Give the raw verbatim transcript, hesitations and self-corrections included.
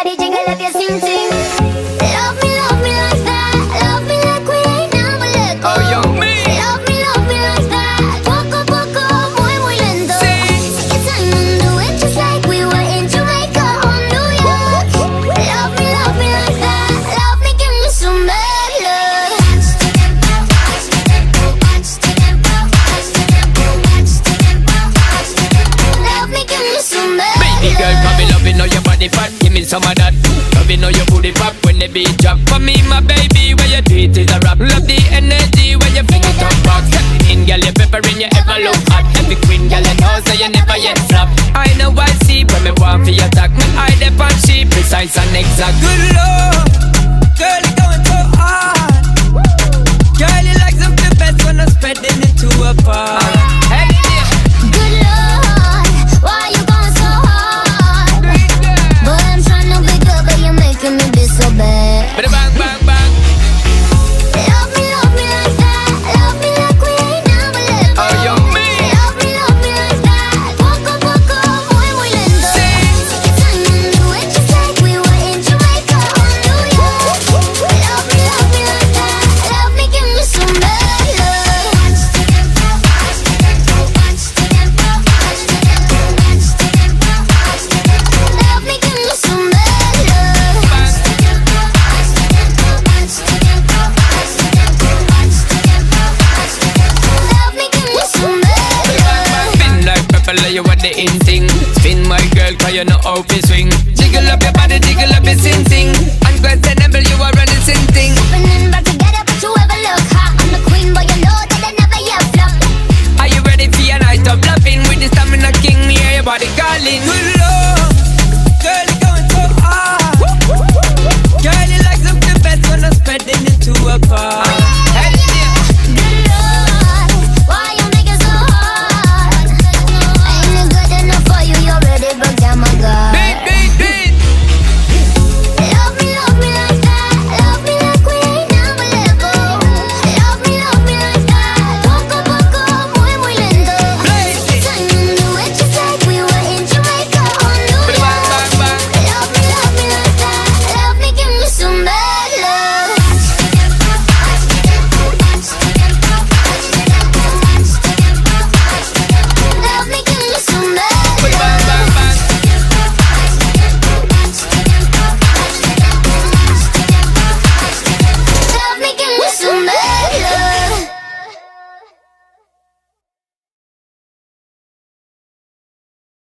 body jiggle up your sing sing. Love me, love me like that. Love me like we ain't never let go. Oh, yo, me. Love me, love me like that. Poco, poco, muy, muy lento. Take your time and do it just like we were in Jamaica or New York. Love me, love me like that. Love me, give me some bad love. Love me, give me some bad love. Baby girl, come me loving all your body fat. Give me some of that. Loving all your booty pop when the beat drop. For me, my baby, where you do it is a rap. Love the energy when you fling it up back. In girl, you peppering, you ever look hot. Every queen girl, you know, so you never yet flop. I know I see when me want for your attack. Me eye the pan, she precise and exact. Good lord, girl, you going so hard. Girl, you like something best when I'm spreading it to a bar. Hey, yeah. Good Lord, why you going so hard? Boy, I'm trying to be good, but you're making me be so bad. Bada bang, bang, bang. Love me, love me like that. Love me like we ain't never let go. Oh, yo, me. Love me, love me like that. Poco, poco, muy, muy lento. Take your time and do it just like we were in Jamaica or New York. Love me, love me like that. Love me, give me some bad love. Love me, give me some bad love. Love me, give me some bad love. Been like pepper, like you want the in.